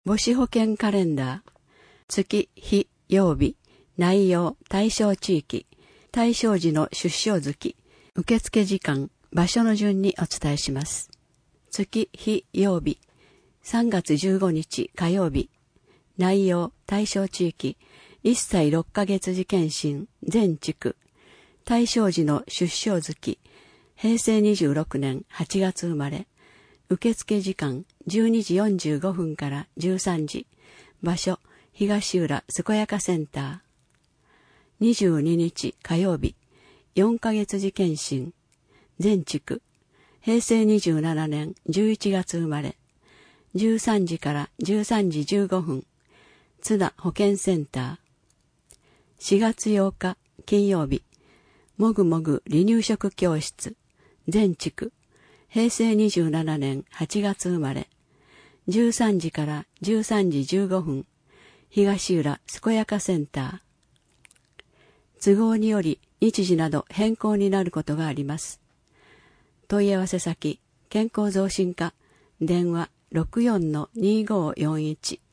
母子保険カレンダー、月、日、曜日、内容、対象地域、対象時の出生月、受付時間、場所の順にお伝えします。月、日、曜日、3月15日火曜日、内容、対象地域、1歳6ヶ月時検診、全地区、対象時の出生月、平成26年8月生まれ、受付時間12時45分から13時、場所、東浦健やかセンター。22日火曜日、4ヶ月時検診、全地区、平成27年11月生まれ、13時から13時15分、津田保健センター。4月8日金曜日、もぐもぐ離乳食教室、全地区、平成27年8月生まれ、13時から13時15分、東浦健やかセンター。都合により日時など変更になることがあります。問い合わせ先、健康増進課、電話 64-2541